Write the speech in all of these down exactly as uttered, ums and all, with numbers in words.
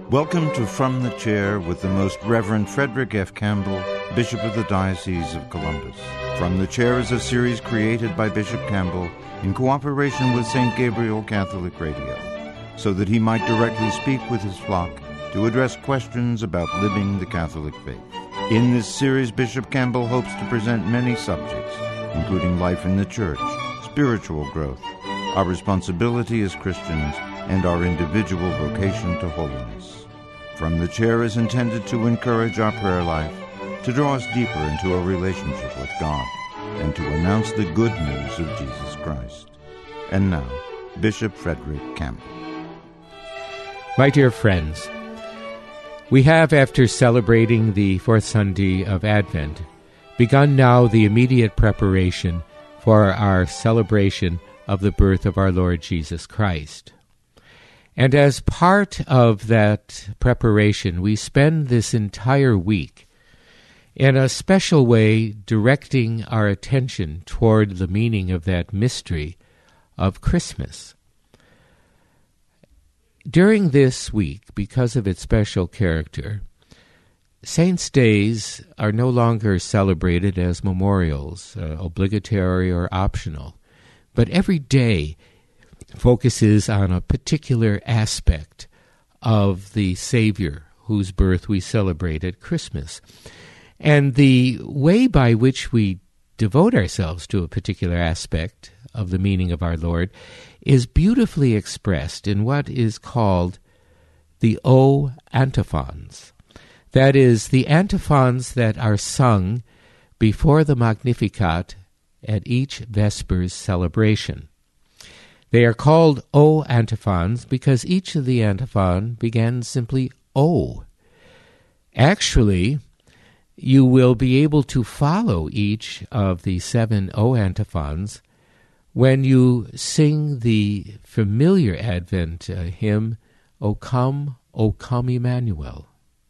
Welcome to From the Chair with the Most Reverend Frederick F. Campbell, Bishop of the Diocese of Columbus. From the Chair is a series created by Bishop Campbell in cooperation with Saint Gabriel Catholic Radio, so that he might directly speak with his flock to address questions about living the Catholic faith. In this series, Bishop Campbell hopes to present many subjects, including life in the Church, spiritual growth, our responsibility as Christians, and our individual vocation to holiness. From the Chair is intended to encourage our prayer life, to draw us deeper into a relationship with God, and to announce the good news of Jesus Christ. And now, Bishop Frederick Campbell. My dear friends, we have, after celebrating the fourth Sunday of Advent, begun now the immediate preparation for our celebration of the birth of our Lord Jesus Christ. And as part of that preparation, we spend this entire week in a special way directing our attention toward the meaning of that mystery of Christmas. During this week, because of its special character, Saints' Days are no longer celebrated as memorials, uh, obligatory or optional, but every day focuses on a particular aspect of the Savior whose birth we celebrate at Christmas. And the way by which we devote ourselves to a particular aspect of the meaning of our Lord is beautifully expressed in what is called the O antiphons. That is, the antiphons that are sung before the Magnificat at each Vespers celebration. They are called O antiphons because each of the antiphon begins simply O. Actually, you will be able to follow each of the seven O antiphons when you sing the familiar Advent uh, hymn, O come, O come Emmanuel.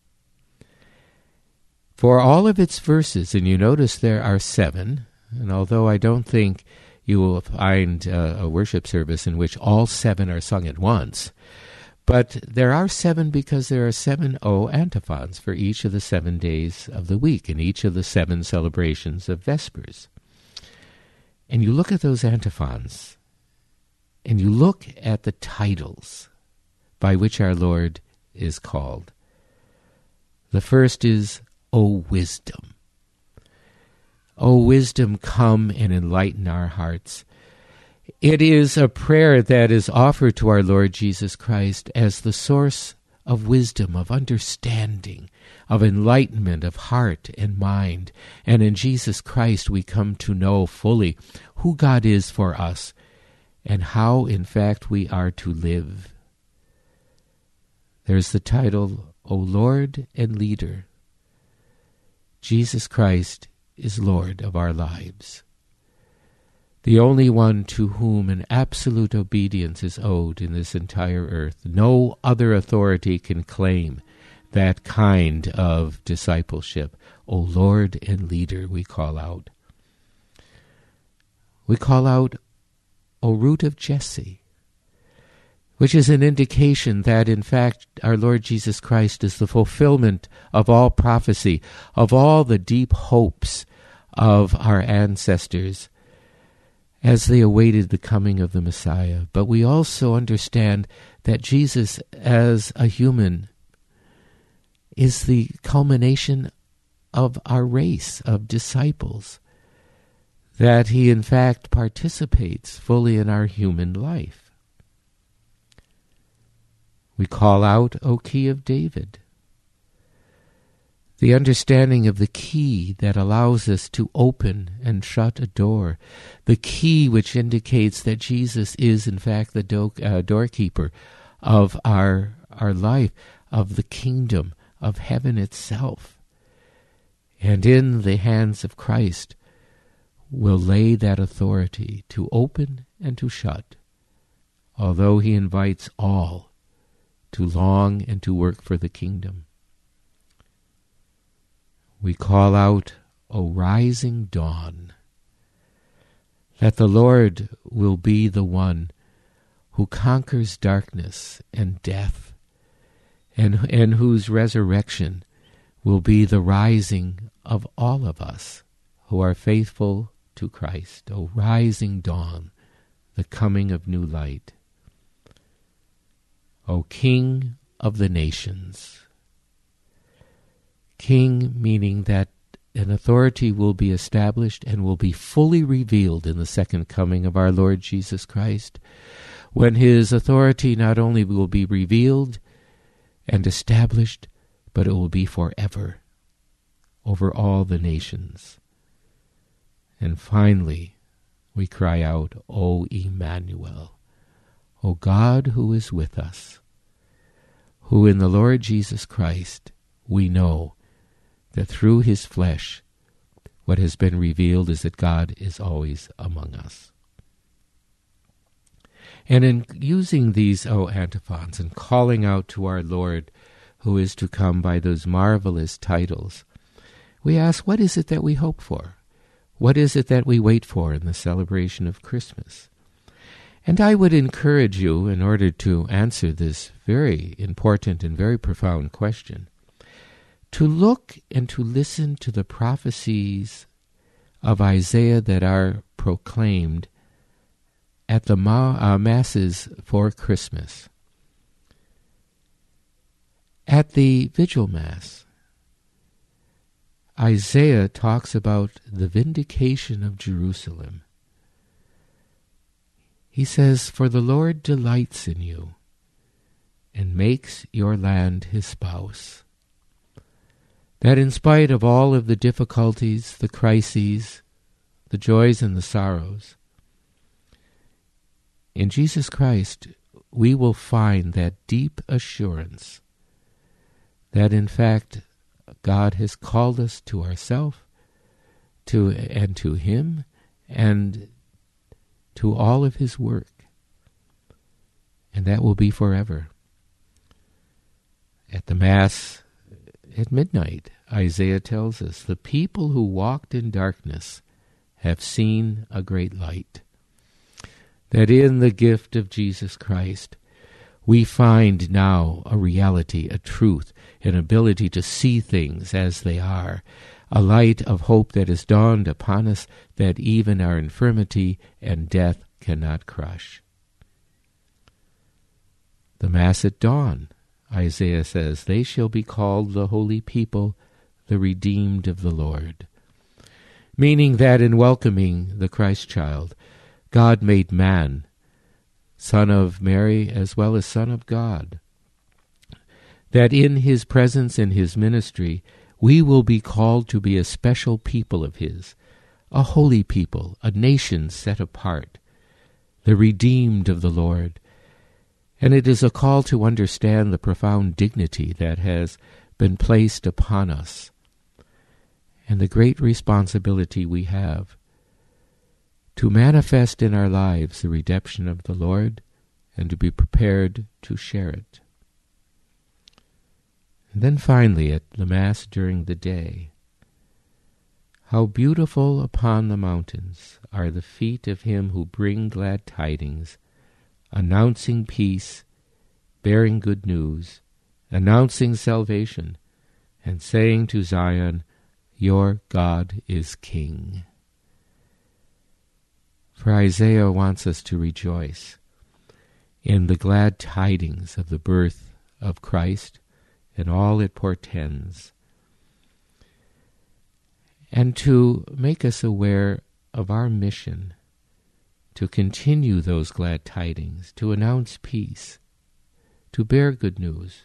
For all of its verses, and you notice there are seven, and although I don't think you will find uh, a worship service in which all seven are sung at once, but there are seven because there are seven O antiphons for each of the seven days of the week in each of the seven celebrations of Vespers. And you look at those antiphons, and you look at the titles by which our Lord is called. The first is, O Wisdom. O wisdom, come and enlighten our hearts. It is a prayer that is offered to our Lord Jesus Christ as the source of wisdom, of understanding, of enlightenment of heart and mind. And in Jesus Christ we come to know fully who God is for us and how, in fact, we are to live. There's the title, O Lord and Leader. Jesus Christ is Lord of our lives, the only one to whom an absolute obedience is owed in this entire earth. No other authority can claim that kind of discipleship. O Lord and Leader, we call out. We call out, O Root of Jesse, which is an indication that, in fact, our Lord Jesus Christ is the fulfillment of all prophecy, of all the deep hopes of our ancestors as they awaited the coming of the Messiah. But we also understand that Jesus, as a human, is the culmination of our race of disciples, that he, in fact, participates fully in our human life. We call out, O Key of David, the understanding of the key that allows us to open and shut a door, the key which indicates that Jesus is, in fact, the do- uh, doorkeeper of our, our life, of the kingdom, of heaven itself. And in the hands of Christ will lay that authority to open and to shut, although he invites all to long and to work for the kingdom. We call out, O rising dawn, that the Lord will be the one who conquers darkness and death and, and whose resurrection will be the rising of all of us who are faithful to Christ. O rising dawn, the coming of new light. O King of the nations. King meaning that an authority will be established and will be fully revealed in the second coming of our Lord Jesus Christ, when his authority not only will be revealed and established, but it will be forever over all the nations. And finally, we cry out, O Emmanuel, O God who is with us, who in the Lord Jesus Christ we know that through his flesh what has been revealed is that God is always among us. And in using these O antiphons and calling out to our Lord who is to come by those marvelous titles, we ask, what is it that we hope for? What is it that we wait for in the celebration of Christmas? And I would encourage you, in order to answer this very important and very profound question, to look and to listen to the prophecies of Isaiah that are proclaimed at the ma- uh, Masses for Christmas. At the Vigil Mass, Isaiah talks about the vindication of Jerusalem. He says, "For the Lord delights in you and makes your land his spouse." That in spite of all of the difficulties, the crises, the joys and the sorrows, in Jesus Christ we will find that deep assurance that in fact God has called us to ourselves, to and to him, and to all of his work. And that will be forever. At the Mass at midnight, Isaiah tells us, the people who walked in darkness have seen a great light. That in the gift of Jesus Christ, we find now a reality, a truth, an ability to see things as they are, a light of hope that has dawned upon us that even our infirmity and death cannot crush. The Mass at dawn, Isaiah says, they shall be called the holy people, the redeemed of the Lord. Meaning that in welcoming the Christ child, God made man, Son of Mary as well as Son of God, that in his presence and his ministry, we will be called to be a special people of his, a holy people, a nation set apart, the redeemed of the Lord. And it is a call to understand the profound dignity that has been placed upon us and the great responsibility we have to manifest in our lives the redemption of the Lord and to be prepared to share it. And then finally at the Mass during the day, how beautiful upon the mountains are the feet of him who bring glad tidings, announcing peace, bearing good news, announcing salvation, and saying to Zion, your God is King. For Isaiah wants us to rejoice in the glad tidings of the birth of Christ and all it portends, and to make us aware of our mission to continue those glad tidings, to announce peace, to bear good news,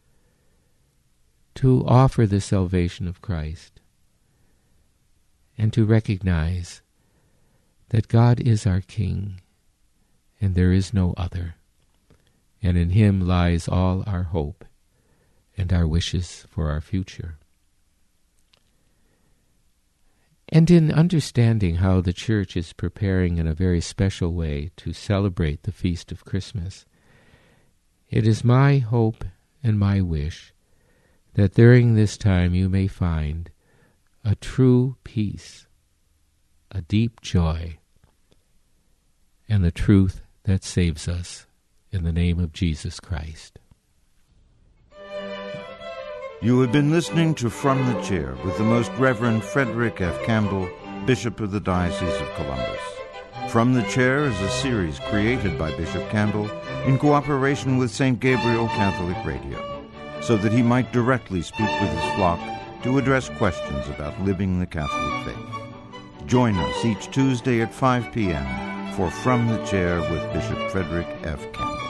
to offer the salvation of Christ, and to recognize that God is our King, and there is no other, and in him lies all our hope and our wishes for our future. And in understanding how the Church is preparing in a very special way to celebrate the feast of Christmas, it is my hope and my wish that during this time you may find a true peace, a deep joy, and the truth that saves us in the name of Jesus Christ. You have been listening to From the Chair with the Most Reverend Frederick F. Campbell, Bishop of the Diocese of Columbus. From the Chair is a series created by Bishop Campbell in cooperation with Saint Gabriel Catholic Radio, so that he might directly speak with his flock to address questions about living the Catholic faith. Join us each Tuesday at five p.m. for From the Chair with Bishop Frederick F. Campbell.